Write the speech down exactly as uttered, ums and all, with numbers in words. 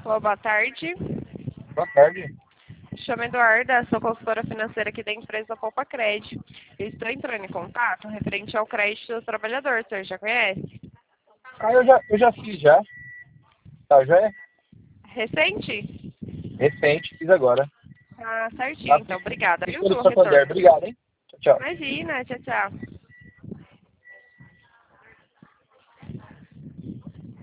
Olá, boa tarde. Boa tarde. Me chamo Eduarda, sou consultora financeira aqui da empresa Poupa Crédito. Eu estou entrando em contato referente ao crédito do trabalhador, o senhor já conhece? Ah, eu já, eu já fiz já. Tá, já é Recente? recente, fiz agora. Ah, certinho, Lá então, obrigada, fiz viu, pelo pelo Santander. retorno. Obrigado, hein? Tchau, tchau. Imagina, tchau, tchau.